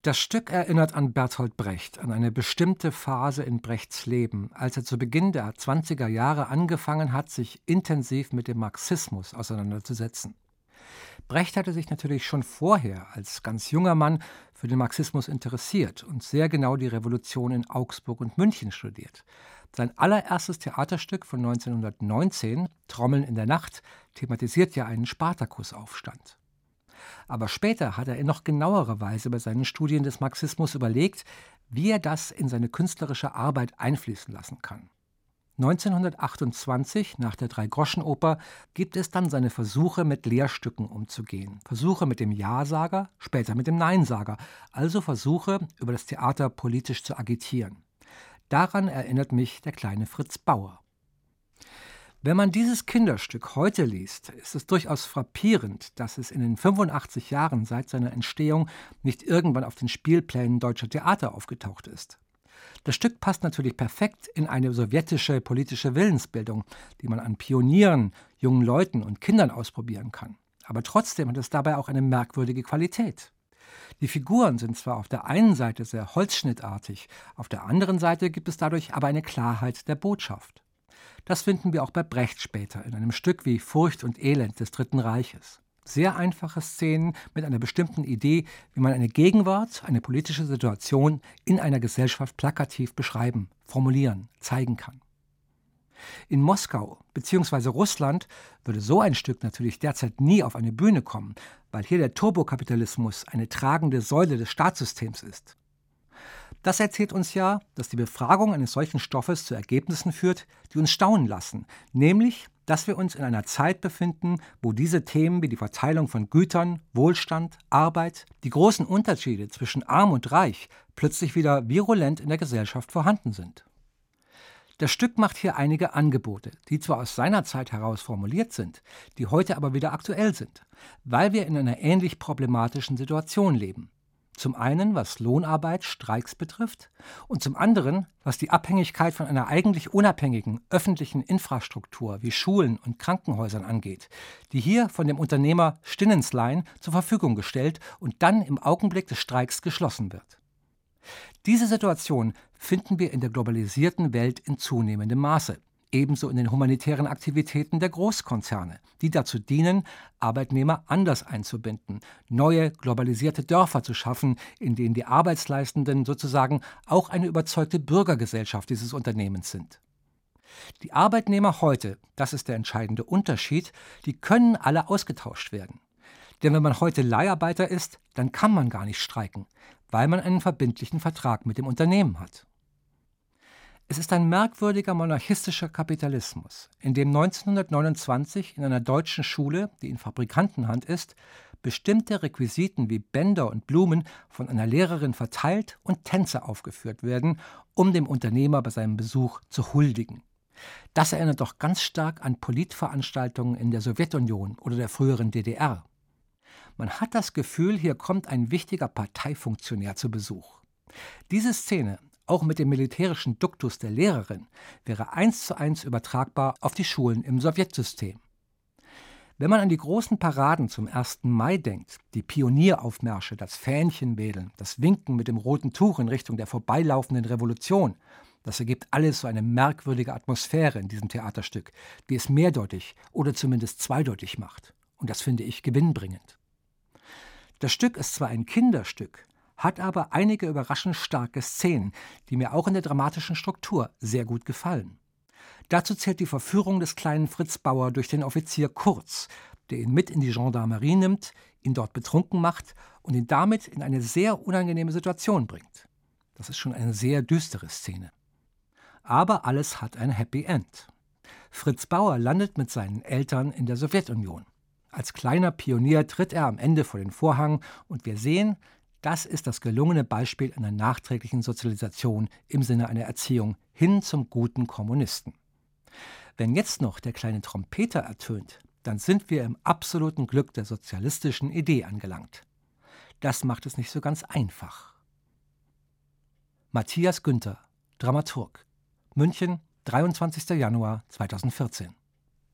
Das Stück erinnert an Bertolt Brecht, an eine bestimmte Phase in Brechts Leben, als er zu Beginn der 20er Jahre angefangen hat, sich intensiv mit dem Marxismus auseinanderzusetzen. Brecht hatte sich natürlich schon vorher als ganz junger Mann für den Marxismus interessiert und sehr genau die Revolution in Augsburg und München studiert. Sein allererstes Theaterstück von 1919, Trommeln in der Nacht, thematisiert ja einen Spartakusaufstand. Aber später hat er in noch genauerer Weise bei seinen Studien des Marxismus überlegt, wie er das in seine künstlerische Arbeit einfließen lassen kann. 1928, nach der Dreigroschenoper, gibt es dann seine Versuche, mit Lehrstücken umzugehen. Versuche mit dem Ja-Sager, später mit dem Nein-Sager. Also Versuche, über das Theater politisch zu agitieren. Daran erinnert mich der kleine Fritz Bauer. Wenn man dieses Kinderstück heute liest, ist es durchaus frappierend, dass es in den 85 Jahren seit seiner Entstehung nicht irgendwann auf den Spielplänen deutscher Theater aufgetaucht ist. Das Stück passt natürlich perfekt in eine sowjetische politische Willensbildung, die man an Pionieren, jungen Leuten und Kindern ausprobieren kann. Aber trotzdem hat es dabei auch eine merkwürdige Qualität. Die Figuren sind zwar auf der einen Seite sehr holzschnittartig, auf der anderen Seite gibt es dadurch aber eine Klarheit der Botschaft. Das finden wir auch bei Brecht später in einem Stück wie Furcht und Elend des Dritten Reiches. Sehr einfache Szenen mit einer bestimmten Idee, wie man eine Gegenwart, eine politische Situation in einer Gesellschaft plakativ beschreiben, formulieren, zeigen kann. In Moskau bzw. Russland würde so ein Stück natürlich derzeit nie auf eine Bühne kommen, weil hier der Turbokapitalismus eine tragende Säule des Staatssystems ist. Das erzählt uns ja, dass die Befragung eines solchen Stoffes zu Ergebnissen führt, die uns staunen lassen, nämlich, dass wir uns in einer Zeit befinden, wo diese Themen wie die Verteilung von Gütern, Wohlstand, Arbeit, die großen Unterschiede zwischen Arm und Reich plötzlich wieder virulent in der Gesellschaft vorhanden sind. Das Stück macht hier einige Angebote, die zwar aus seiner Zeit heraus formuliert sind, die heute aber wieder aktuell sind, weil wir in einer ähnlich problematischen Situation leben. Zum einen, was Lohnarbeit, Streiks betrifft und zum anderen, was die Abhängigkeit von einer eigentlich unabhängigen öffentlichen Infrastruktur wie Schulen und Krankenhäusern angeht, die hier von dem Unternehmer Stinnenslein zur Verfügung gestellt und dann im Augenblick des Streiks geschlossen wird. Diese Situation finden wir in der globalisierten Welt in zunehmendem Maße. Ebenso in den humanitären Aktivitäten der Großkonzerne, die dazu dienen, Arbeitnehmer anders einzubinden, neue globalisierte Dörfer zu schaffen, in denen die Arbeitsleistenden sozusagen auch eine überzeugte Bürgergesellschaft dieses Unternehmens sind. Die Arbeitnehmer heute, das ist der entscheidende Unterschied, die können alle ausgetauscht werden. Denn wenn man heute Leiharbeiter ist, dann kann man gar nicht streiken, weil man einen verbindlichen Vertrag mit dem Unternehmen hat. Es ist ein merkwürdiger monarchistischer Kapitalismus, in dem 1929 in einer deutschen Schule, die in Fabrikantenhand ist, bestimmte Requisiten wie Bänder und Blumen von einer Lehrerin verteilt und Tänze aufgeführt werden, um dem Unternehmer bei seinem Besuch zu huldigen. Das erinnert doch ganz stark an Politveranstaltungen in der Sowjetunion oder der früheren DDR. Man hat das Gefühl, hier kommt ein wichtiger Parteifunktionär zu Besuch. Diese Szene, auch mit dem militärischen Duktus der Lehrerin, wäre 1:1 übertragbar auf die Schulen im Sowjetsystem. Wenn man an die großen Paraden zum 1. Mai denkt, die Pionieraufmärsche, das Fähnchenwedeln, das Winken mit dem roten Tuch in Richtung der vorbeilaufenden Revolution, das ergibt alles so eine merkwürdige Atmosphäre in diesem Theaterstück, die es mehrdeutig oder zumindest zweideutig macht. Und das finde ich gewinnbringend. Das Stück ist zwar ein Kinderstück, hat aber einige überraschend starke Szenen, die mir auch in der dramatischen Struktur sehr gut gefallen. Dazu zählt die Verführung des kleinen Fritz Bauer durch den Offizier Kurz, der ihn mit in die Gendarmerie nimmt, ihn dort betrunken macht und ihn damit in eine sehr unangenehme Situation bringt. Das ist schon eine sehr düstere Szene. Aber alles hat ein Happy End. Fritz Bauer landet mit seinen Eltern in der Sowjetunion. Als kleiner Pionier tritt er am Ende vor den Vorhang und wir sehen, das ist das gelungene Beispiel einer nachträglichen Sozialisation im Sinne einer Erziehung hin zum guten Kommunisten. Wenn jetzt noch der kleine Trompeter ertönt, dann sind wir im absoluten Glück der sozialistischen Idee angelangt. Das macht es nicht so ganz einfach. Matthias Günther, Dramaturg, München, 23. Januar 2014.